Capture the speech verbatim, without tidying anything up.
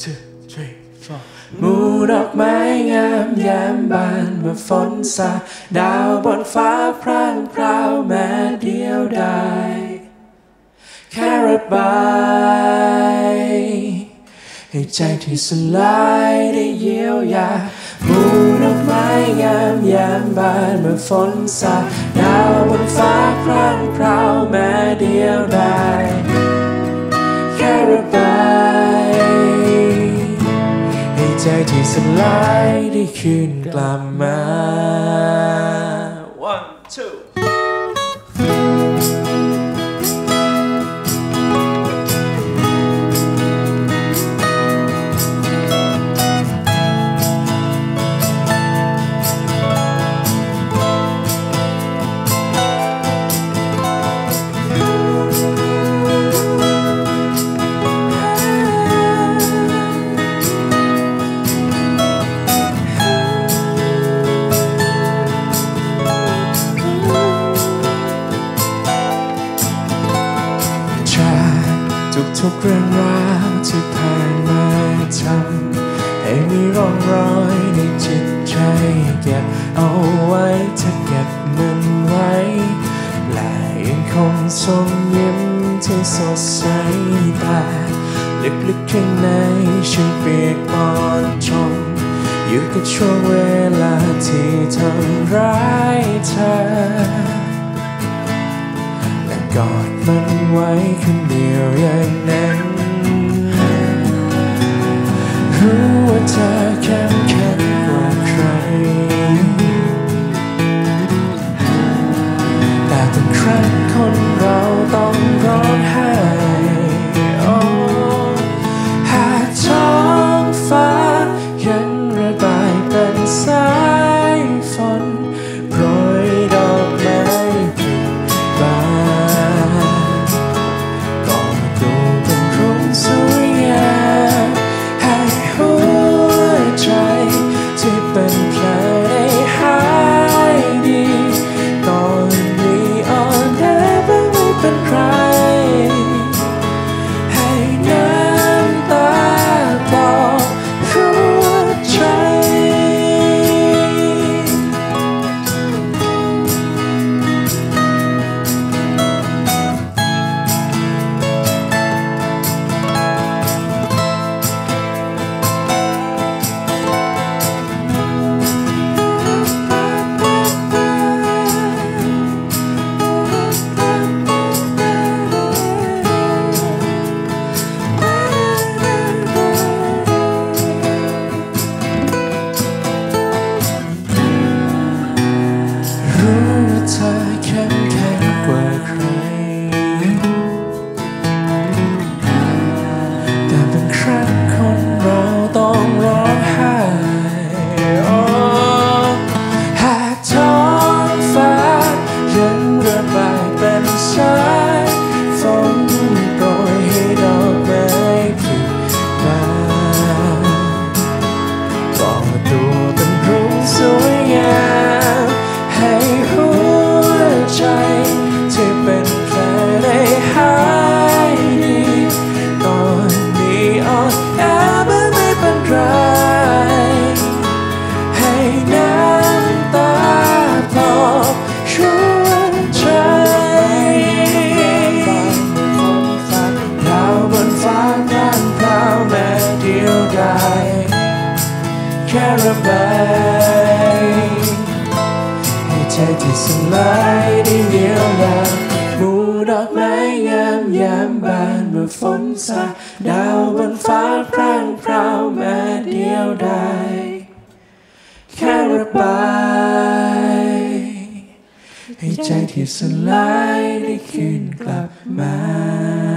two three four หมู่ดอกไม้งามแย้มบานเมื่อฝนสาดดาวบนฟ้าพร่างพราวแม้เดียวดายแค่ระบายให้ใจที่สลายได้เยียวยาหมู่ดอกไม้งามแย้มบานเมื่อฝนสาดดาวบนฟ้าพร่างพราวแม้เดียวดายแค่ระบายให้ใจที่สลายได้คืนกลับมา one twoทุกๆเรื่องราวที่ผ่านมาทำให้มีร่องรอยในจิตใจเก็บเอาไว้ถ้าเก็บมันไว้และยังคงทรงยิ้มที่สดใสแต่ลึกๆข้างในฉันเปียกปอนชมอยู่กับช่วงเวลาที่ทำร้ายเธอกอดมันไว้คนเดียวอย่างนั้นรู้ว่าเธอเข้มแข็งกว่าใครแต่บางครั้งคนเราต้องร้องไห้หากท้องฟ้ายังระบายเป็นสายฝนโปรยดอกไม้บานสวยงามให้หัวใจที่เป็นแผลได้หายดีตอนนี้อ่อนแอบ้างไม่เป็นไรให้น้ำตาปลอบหัวใจเธอเข้มแข็งกว่าใครแต่บางครั้งคนเราต้องร้องไห้หากท้องฟ้ายังระบายเป็นสายฝนโปรยให้ดอกไม้ผลิบานก่อตัวเป็นรุ่งสวยงามให้หัวใจที่เป็นแผลได้หายดีตอนนี้อ่อนแอบ้างไม่เป็นไรให้น้ำตาปลอบหัวใจดาวบนฟ้าพร่างพราวแม้เดียวดายแค่ระบายใจที่สลายได้เยียวยาหมู่ดอกไม้งามยามบานเมื่อฝนสาดดาวบนฟ้าพร่างพราวแม้เดียวดายแค่ระบายให้ใจที่สลายได้คืนกลับมา